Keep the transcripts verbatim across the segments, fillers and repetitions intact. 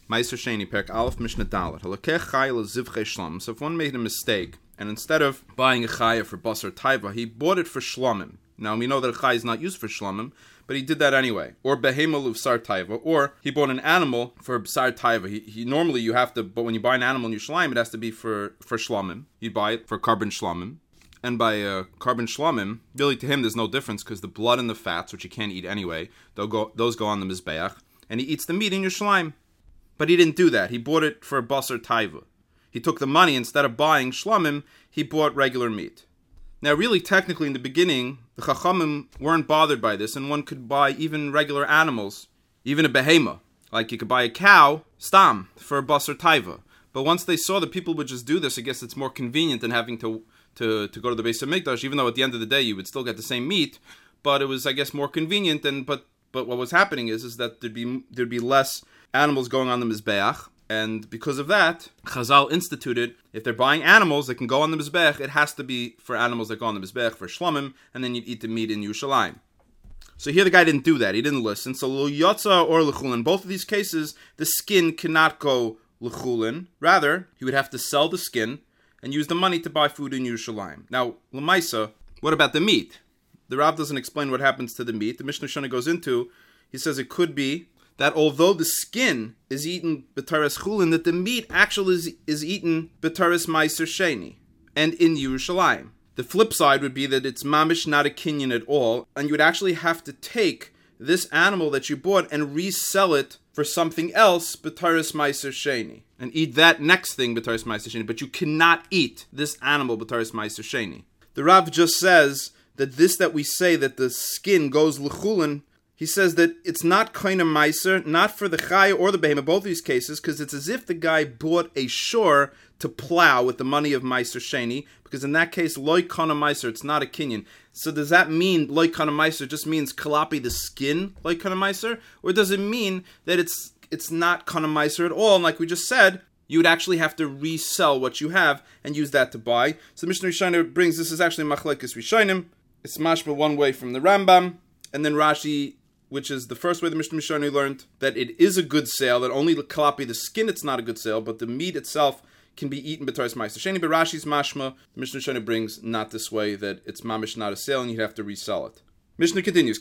Meiser Sheni, Perk Aleph, Mishnah Dalet. Halakech chayil zivchei shlomim. So if one made a mistake, and instead of buying a chaya for basar taiva, he bought it for shlomim. Now we know that a chaya is not used for shlomim, but he did that anyway. Or behema l'vsar taiva, or he bought an animal for bsar taiva. He, he normally you have to, but when you buy an animal in Yerushalayim, it has to be for for shlomim. You buy it for carbon shlomim. And by uh, carbon shlamim, really to him there's no difference because the blood and the fats, which you can't eat anyway, they'll go, those go on the mizbeach, and he eats the meat in Yerushalayim. But he didn't do that. He bought it for basar taiva. He took the money, instead of buying shlamim, he bought regular meat. Now really, technically in the beginning, the chachamim weren't bothered by this, and one could buy even regular animals, even a behema. Like you could buy a cow, stam, for basar taiva. But once they saw that people would just do this, I guess it's more convenient than having to To, to go to the Beis HaMikdash, even though at the end of the day you would still get the same meat, but it was, I guess, more convenient. And but but what was happening is is that there'd be there'd be less animals going on the mizbeach, and because of that, Chazal instituted if they're buying animals that can go on the mizbeach, it has to be for animals that go on the mizbeach for shlomim, and then you'd eat the meat in Yerushalayim. So here the guy didn't do that; he didn't listen. So lo yotza or lechulin, both of these cases, the skin cannot go lechulin. Rather, he would have to sell the skin and use the money to buy food in Yerushalayim. Now, L'maisa, what about the meat? The Rav doesn't explain what happens to the meat. The Mishnah Shana goes into, he says it could be that although the skin is eaten b'taras chulin, that the meat actually is, is eaten b'taras meiser sheni, and in Yerushalayim. The flip side would be that it's mamish not a kinyan at all, and you would actually have to take this animal that you bought and resell it for something else, b'taras meiser sheni, and eat that next thing, b'taras meiser sheni, but you cannot eat this animal, b'taras meiser sheni. The Rav just says that this that we say that the skin goes l'chulin, he says that it's not kind of meiser, not for the chaya or the behema, both these cases, because it's as if the guy bought a shore to plow with the money of meiser sheni, because in that case, loy kana meiser, it's not a kinyan. So does that mean loy kana meiser just means kalapi the skin, loy kana meiser, or does it mean that it's it's not kana meiser at all? And like we just said, you would actually have to resell what you have and use that to buy. So the Mishnah Rishayna brings, this is actually machlekes Rishaynim. It's mashma one way from the Rambam, and then Rashi, which is the first way the Mishnah Rishayna learned, that it is a good sale, that only kalapi the skin, it's not a good sale, but the meat itself can be eaten b'taras meiser sheni. But Rashi's mashma, the Mishnah Shana brings not this way, that it's mamish not a sale and you'd have to resell it. Mishnah continues,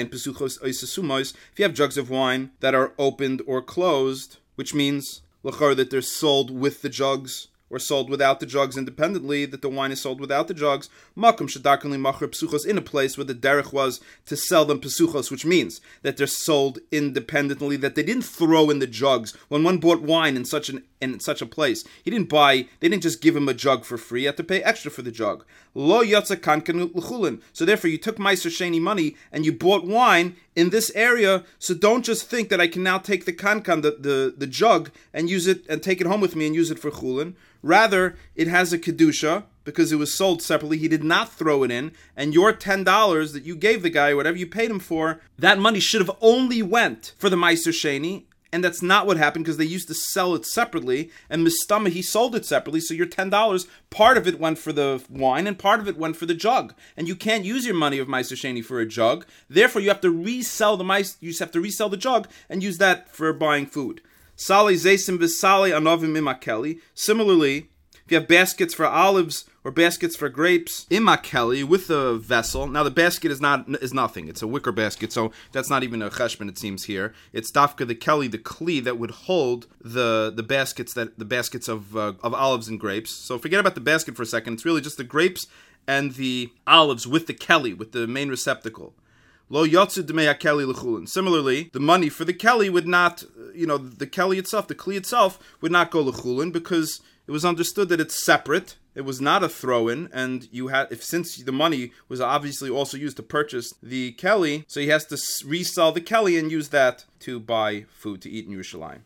if you have jugs of wine that are opened or closed, which means l'char that they're sold with the jugs or sold without the jugs independently, that the wine is sold without the jugs, makom shedarkanli machar pesuchos, in a place where the derech was to sell them pesuchos, which means that they're sold independently, that they didn't throw in the jugs. When one bought wine in such an in such a place, he didn't buy, they didn't just give him a jug for free, he had to pay extra for the jug. Lo yotza kankan l'chulin. So therefore you took meiser sheni money and you bought wine in this area, so don't just think that I can now take the kankan, the, the, the jug, and use it and take it home with me and use it for chulin. Rather, it has a kedusha, because it was sold separately. He did not throw it in, and your ten dollars that you gave the guy, whatever you paid him for, that money should have only went for the meiser sheni, and that's not what happened, because they used to sell it separately, and Mistama, he sold it separately, so your ten dollars, part of it went for the wine, and part of it went for the jug. And you can't use your money of meiser sheni for a jug, therefore you have to resell the meiser, you just have to resell the jug, and use that for buying food. Sali zesim v'sali anovim imakeli. Similarly, if you have baskets for olives or baskets for grapes, imakeli, with a vessel. Now the basket is not is nothing. It's a wicker basket, so that's not even a cheshbon, it seems here. It's dafka the keli, the kli that would hold the the baskets that the baskets of uh, of olives and grapes. So forget about the basket for a second. It's really just the grapes and the olives with the keli, with the main receptacle. Lo yotzu d'mei hakeli l'chulin. Similarly, the money for the keli would not, you know, the keli itself, the kli itself, would not go l'chulin, because it was understood that it's separate. It was not a throw-in, and you had, if since the money was obviously also used to purchase the keli, so he has to resell the keli and use that to buy food to eat in Yerushalayim.